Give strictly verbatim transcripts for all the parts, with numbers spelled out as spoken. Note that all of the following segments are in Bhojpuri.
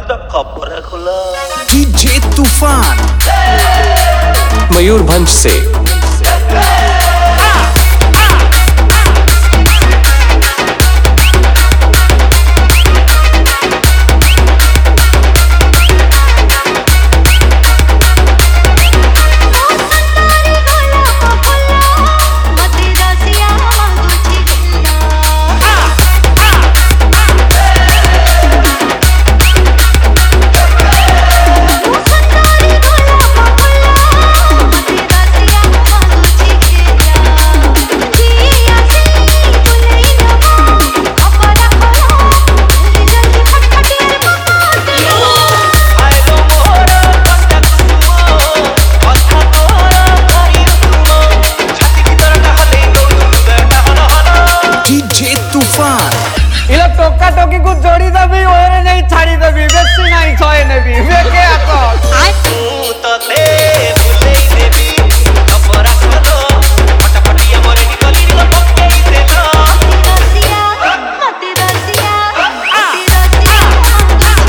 तो खबर खुला डीजे तूफान मयूरभंज से टोका टोकी को जोड़ी दबी ओरे नहीं छाड़ी दबी बेसी नहीं छोए नबी वे के आको तू तो दे भूले देवी खबर खुला फटाफटिया मोरे निकली लो पक्के दे लो रसिया मत रसिया मत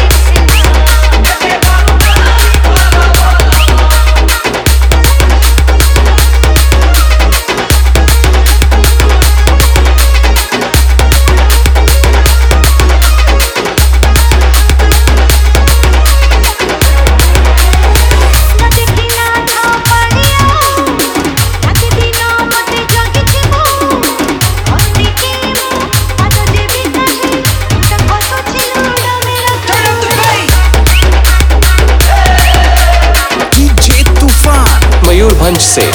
मयूरभंज से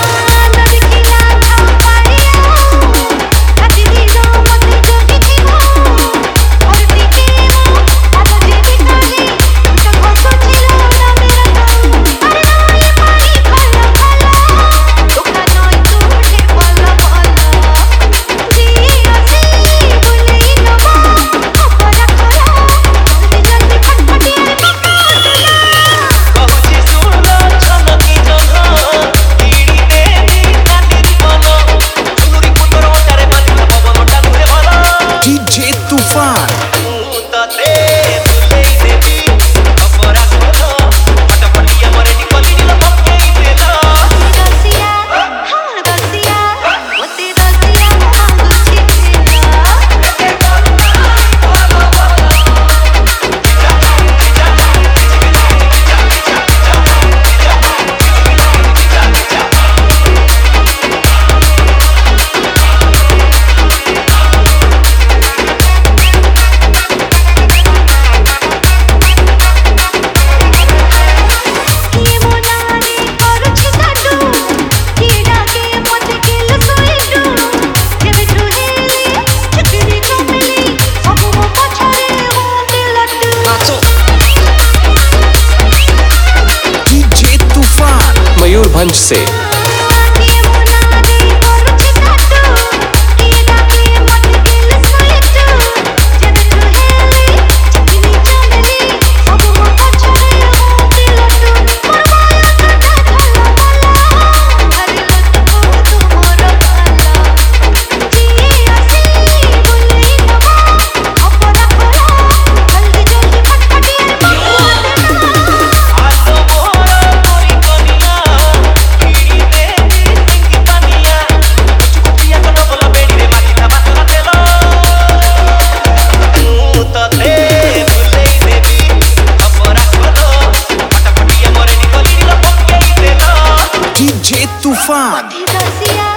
मयूरभंज से डीजे तूफान रसिया